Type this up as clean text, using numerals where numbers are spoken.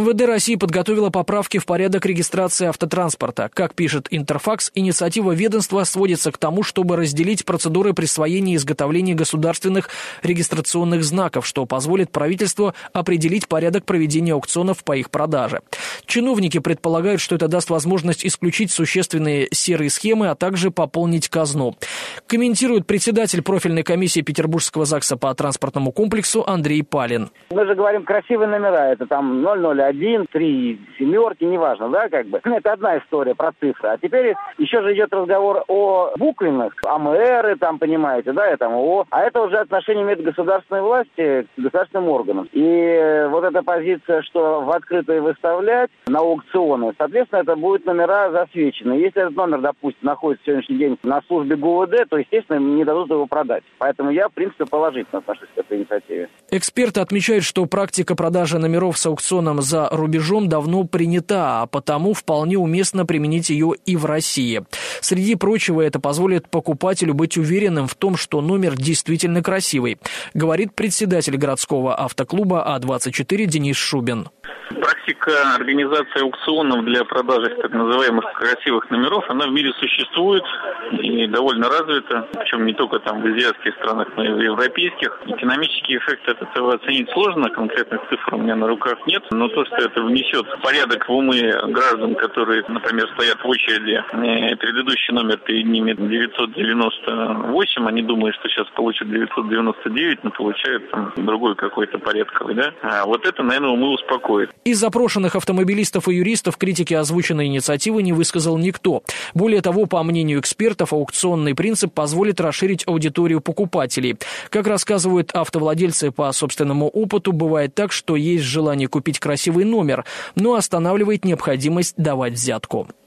МВД России подготовила поправки в порядок регистрации автотранспорта. Как пишет Интерфакс, инициатива ведомства сводится к тому, чтобы разделить процедуры присвоения и изготовления государственных регистрационных знаков, что позволит правительству определить порядок проведения аукционов по их продаже. Чиновники предполагают, что это даст возможность исключить существенные серые схемы, а также пополнить казну. Комментирует председатель профильной комиссии Петербургского ЗАГСа по транспортному комплексу Андрей Палин. Мы же говорим красивые номера, это там 001, 3 семерки, неважно, да, как бы. Это одна история про цифры. А теперь еще же идет разговор о буквенных, АМРы, там, понимаете, да, это ООО. А это уже отношение имеет государственной власти к государственным органам. И вот эта позиция, что в открытое выставлять на аукционы, соответственно, это будут номера засвечены. Если этот номер, допустим, находится в сегодняшний день на службе ГУВД, то, естественно, не дадут его продать. Поэтому я, в принципе, положительно отношусь к этой инициативе. Эксперты отмечают, что практика продажи номеров с аукционом за рубежом давно принята, а потому вполне уместно применить ее и в России. Среди прочего, это позволит покупателю быть уверенным в том, что номер действительно красивый, говорит председатель городского автоклуба А24 Денис Шубин. Практика организации аукционов для продажи так называемых красивых номеров, она в мире существует и довольно развита, причем не только там в азиатских странах, но и в европейских. Экономический эффект от этого оценить сложно, конкретных цифр у меня на руках нет, но то, что это внесет порядок в умы граждан, которые, например, стоят в очереди, предыдущий номер перед ними 998, они думают, что сейчас получат 999, но получают там другой какой-то порядковый, да? А вот это, наверное, умы успокоит. Из запрошенных автомобилистов и юристов критики озвученной инициативы не высказал никто. Более того, по мнению экспертов, аукционный принцип позволит расширить аудиторию покупателей. Как рассказывают автовладельцы по собственному опыту, бывает так, что есть желание купить красивый номер, но останавливает необходимость давать взятку.